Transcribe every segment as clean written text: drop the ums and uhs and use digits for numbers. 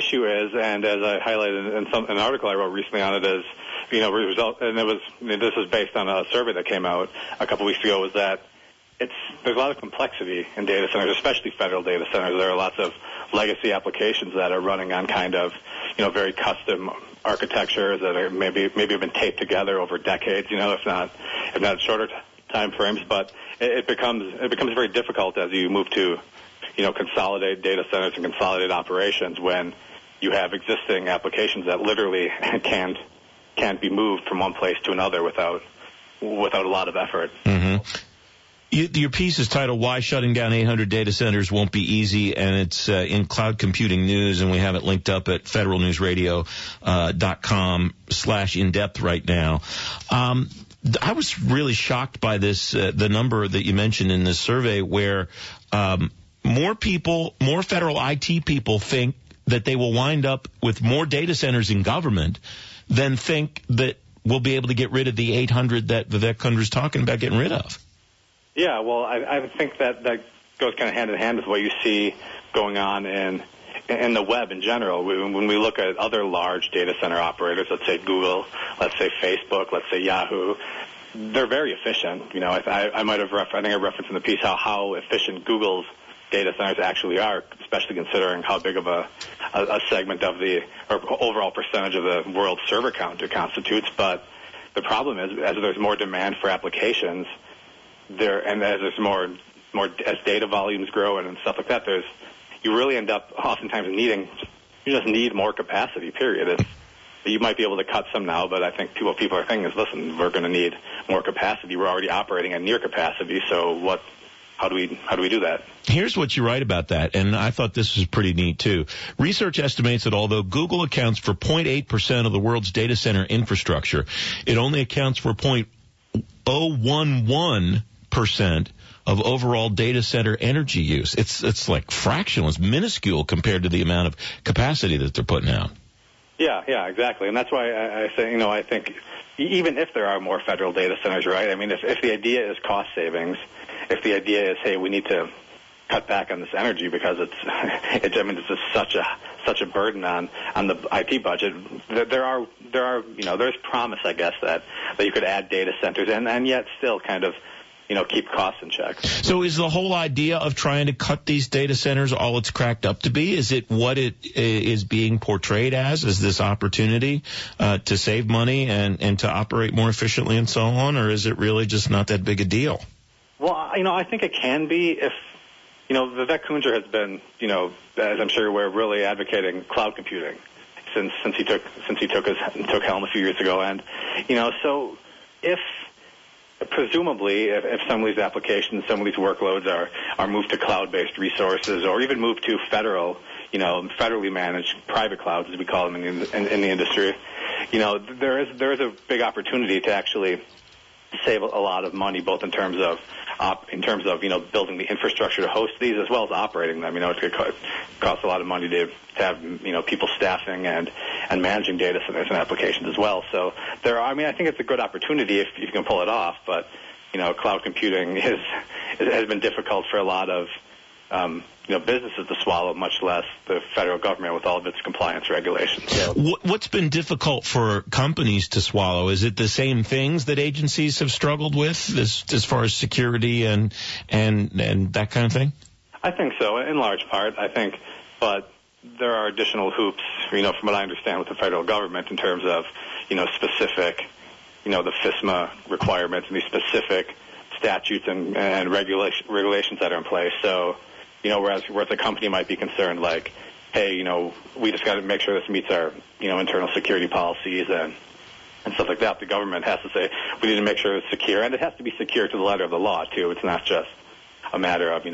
issue is, and as I highlighted in an article I wrote recently on it, is, this is based on a survey that came out a couple weeks ago, is that there's a lot of complexity in data centers, especially federal data centers. There are lots of legacy applications that are running on kind of, very custom architectures that are maybe have been taped together over decades, if not shorter time frames. But it becomes very difficult as you move to, consolidate data centers and consolidate operations when you have existing applications that literally can't be moved from one place to another without a lot of effort. Mm-hmm. Your piece is titled "Why Shutting Down 800 Data Centers Won't Be Easy," and it's in Cloud Computing News, and we have it linked up at federalnewsradio.com/in-depth right now. I was really shocked by this, the number that you mentioned in this survey, where more federal IT people think that they will wind up with more data centers in government than think that we'll be able to get rid of the 800 that Vivek Kundra's talking about getting rid of. Yeah, well, I think that goes kind of hand in hand with what you see going on in the web in general. When we look at other large data center operators, let's say Google, let's say Facebook, let's say Yahoo, they're very efficient. I think I referenced in the piece how efficient Google's data centers actually are, especially considering how big of a segment of the or overall percentage of the world's server count it constitutes. But the problem is, as there's more demand for applications, and as there's more as data volumes grow and stuff like that, you really end up oftentimes you just need more capacity, period. You might be able to cut some now, but I think what people are thinking is, listen, we're going to need more capacity. We're already operating at near capacity, so how do we do that? Here's what you write about that, and I thought this was pretty neat too. Research estimates that although Google accounts for 0.8% of the world's data center infrastructure, it only accounts for 0.011% of overall data center energy use. It's like fractional. It's minuscule compared to the amount of capacity that they're putting out. Yeah, exactly. And that's why I say, I think even if there are more federal data centers, right? I mean, if the idea is cost savings, if the idea is, hey, we need to cut back on this energy because it's just such a burden on the IT budget, there's promise, I guess, that you could add data centers and yet still kind of keep costs in check. So is the whole idea of trying to cut these data centers all it's cracked up to be? Is it what it is being portrayed as this opportunity to save money and to operate more efficiently and so on, or is it really just not that big a deal? Well, I think it can be if, Vivek Kundra has been, as I'm sure you're aware, really advocating cloud computing since he took helm a few years ago. And, so presumably, if some of these applications, some of these workloads are moved to cloud-based resources, or even moved to federally managed private clouds, as we call them in the industry, there is a big opportunity to actually save a lot of money, both in terms of building the infrastructure to host these, as well as operating them. It could cost a lot of money to have people staffing and managing data centers and applications as well. So I think it's a good opportunity if you can pull it off. But cloud computing has been difficult for a lot of businesses to swallow, much less the federal government with all of its compliance regulations. So, what's been difficult for companies to swallow? Is it the same things that agencies have struggled with as far as security and that kind of thing? I think so, in large part, I think. But there are additional hoops, from what I understand with the federal government in terms of, specific, the FISMA requirements and these specific statutes and regulations that are in place. So, whereas a company might be concerned like, hey, we just got to make sure this meets our, internal security policies and stuff like that. The government has to say, we need to make sure it's secure, and it has to be secure to the letter of the law, too. It's not just a matter of,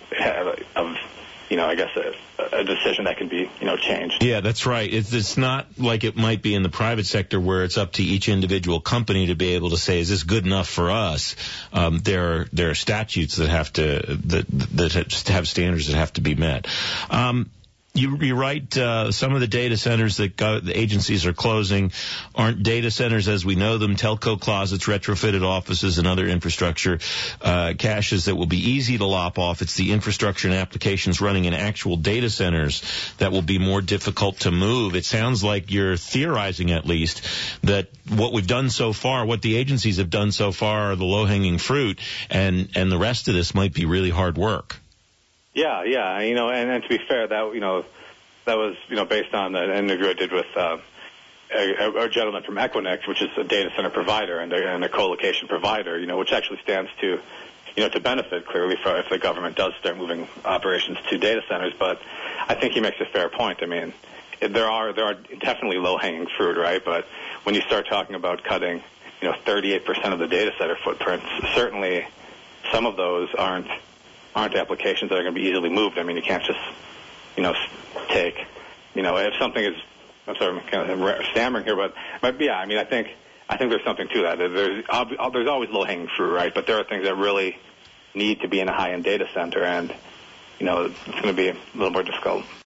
I guess a decision that can be, changed. Yeah, that's right. It's not like it might be in the private sector where it's up to each individual company to be able to say, is this good enough for us? There are statutes that have standards that have to be met. You're right. Some of the data centers that the agencies are closing aren't data centers as we know them. Telco closets, retrofitted offices, and other infrastructure caches that will be easy to lop off. It's the infrastructure and applications running in actual data centers that will be more difficult to move. It sounds like you're theorizing, at least, that what we've done so far, what the agencies have done so far, are the low-hanging fruit, and the rest of this might be really hard work. Yeah, and to be fair, that was based on an interview I did with a gentleman from Equinix, which is a data center provider and a co-location provider, which actually stands to benefit clearly if the government does start moving operations to data centers. But I think he makes a fair point. I mean, there are definitely low-hanging fruit, right? But when you start talking about cutting, 38% of the data center footprints, certainly some of those aren't applications that are going to be easily moved. I mean, you can't just, take, if something is, I'm sorry, I'm kind of stammering here, but yeah, I mean, I think there's something to that. There's always low-hanging fruit, right? But there are things that really need to be in a high-end data center, and, it's going to be a little more difficult.